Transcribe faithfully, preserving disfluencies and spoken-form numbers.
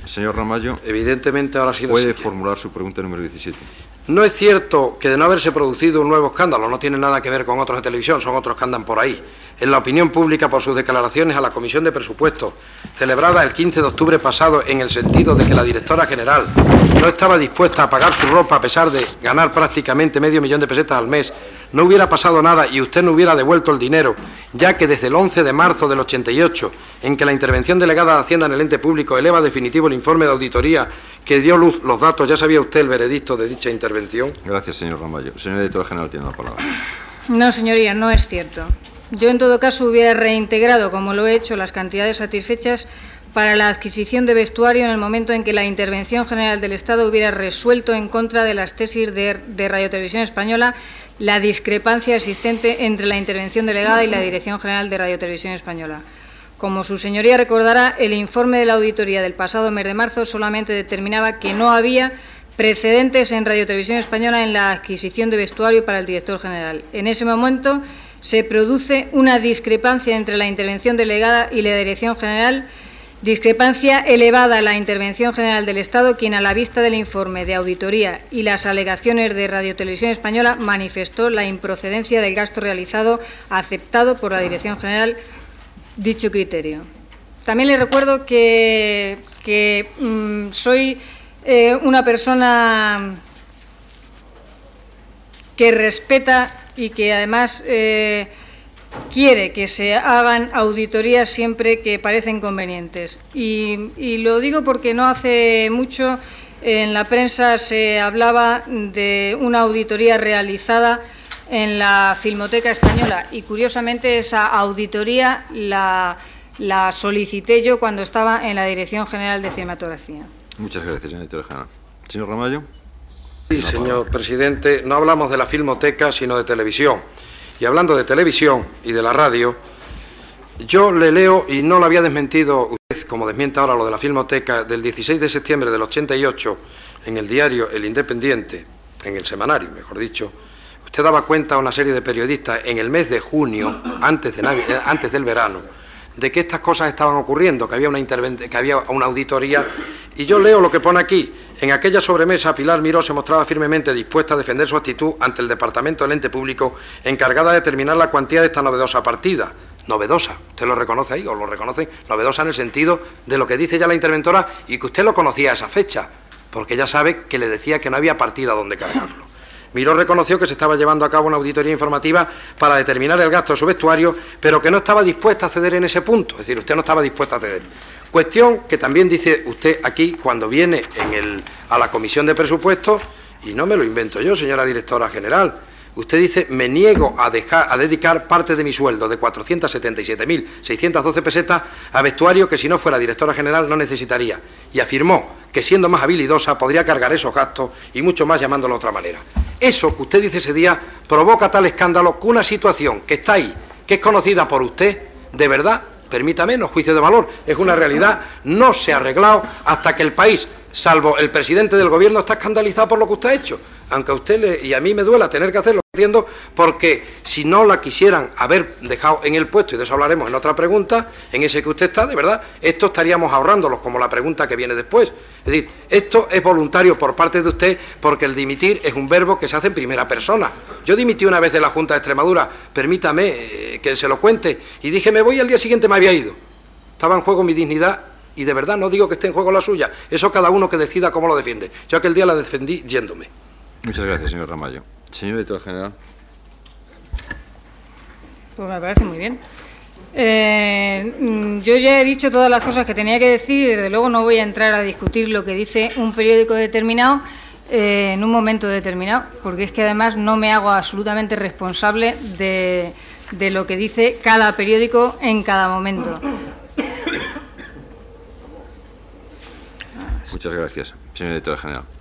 Señor Ramallo, evidentemente ahora sí puede formular su pregunta número diecisiete. No es cierto que de no haberse producido un nuevo escándalo, no tiene nada que ver con otros de televisión, son otros que andan por ahí. En la opinión pública por sus declaraciones a la Comisión de Presupuestos, celebrada el quince de octubre pasado, en el sentido de que la directora general no estaba dispuesta a pagar su ropa a pesar de ganar prácticamente medio millón de pesetas al mes, no hubiera pasado nada y usted no hubiera devuelto el dinero, ya que desde el once de marzo del ochenta y ocho, en que la intervención delegada de Hacienda en el ente público eleva definitivo el informe de auditoría que dio luz los datos, ya sabía usted el veredicto de dicha intervención. Gracias, señor Ramallo. Señor director general, tiene la palabra. No, señoría, no es cierto. Yo, en todo caso, hubiera reintegrado, como lo he hecho, las cantidades satisfechas para la adquisición de vestuario en el momento en que la Intervención General del Estado hubiera resuelto en contra de las tesis de, de Radio Televisión Española la discrepancia existente entre la intervención delegada y la Dirección General de Radio Televisión Española. Como su señoría recordará, el informe de la auditoría del pasado mes de marzo solamente determinaba que no había precedentes en Radio Televisión Española en la adquisición de vestuario para el director general. En ese momento se produce una discrepancia entre la intervención delegada y la Dirección General, discrepancia elevada a la Intervención General del Estado, quien, a la vista del informe de auditoría y las alegaciones de Radio Televisión Española, manifestó la improcedencia del gasto realizado, aceptado por la Dirección General dicho criterio. También le recuerdo que, que mmm, soy eh, una persona que respeta y que además eh, quiere que se hagan auditorías siempre que parecen convenientes. Y, y lo digo porque no hace mucho en la prensa se hablaba de una auditoría realizada en la Filmoteca Española y, curiosamente, esa auditoría la, la solicité yo cuando estaba en la Dirección General de Cinematografía. Muchas gracias, señor director general. Señor Ramallo. Sí, señor presidente, no hablamos de la Filmoteca, sino de televisión. Y hablando de televisión y de la radio, yo le leo, y no lo había desmentido usted, como desmiente ahora lo de la Filmoteca, del dieciséis de septiembre del ochenta y ocho, en el diario El Independiente, en el semanario, mejor dicho. Usted daba cuenta a una serie de periodistas en el mes de junio, antes, de Navidad, antes del verano, de que estas cosas estaban ocurriendo, que había una que había una auditoría, y yo leo lo que pone aquí. En aquella sobremesa, Pilar Miró se mostraba firmemente dispuesta a defender su actitud ante el Departamento del Ente Público, encargada de determinar la cuantía de esta novedosa partida. Novedosa, ¿usted lo reconoce ahí o lo reconocen? Novedosa en el sentido de lo que dice ya la interventora y que usted lo conocía a esa fecha, porque ya sabe que le decía que no había partida donde cargarlo. Miró reconoció que se estaba llevando a cabo una auditoría informativa para determinar el gasto de su vestuario, pero que no estaba dispuesta a ceder en ese punto, es decir, usted no estaba dispuesta a ceder. Cuestión que también dice usted aquí cuando viene en el, a la Comisión de Presupuestos, y no me lo invento yo, señora directora general. Usted dice, me niego a, dejar, a dedicar parte de mi sueldo de cuatrocientas setenta y siete mil seiscientas doce pesetas a vestuario que si no fuera directora general no necesitaría. Y afirmó que siendo más habilidosa podría cargar esos gastos y mucho más llamándolo de otra manera. Eso que usted dice ese día provoca tal escándalo que una situación que está ahí, que es conocida por usted, de verdad, permítame, no es juicio de valor, es una realidad, no se ha arreglado hasta que el país, salvo el presidente del gobierno, está escandalizado por lo que usted ha hecho. Aunque a usted le, y a mí me duela tener que hacerlo, haciendo, porque si no la quisieran haber dejado en el puesto, y de eso hablaremos en otra pregunta, en ese que usted está, de verdad, esto estaríamos ahorrándolos, como la pregunta que viene después. Es decir, esto es voluntario por parte de usted, porque el dimitir es un verbo que se hace en primera persona. Yo dimití una vez de la Junta de Extremadura, permítame eh, que se lo cuente, y dije, me voy, al día siguiente me había ido. Estaba en juego mi dignidad, y de verdad no digo que esté en juego la suya, eso cada uno que decida cómo lo defiende. Yo aquel día la defendí yéndome. Muchas gracias, señor Ramallo. Señor director general. Pues me parece muy bien. Eh, yo ya he dicho todas las cosas que tenía que decir y desde luego no voy a entrar a discutir lo que dice un periódico determinado eh, en un momento determinado, porque es que además no me hago absolutamente responsable de, de lo que dice cada periódico en cada momento. Muchas gracias, señor director general.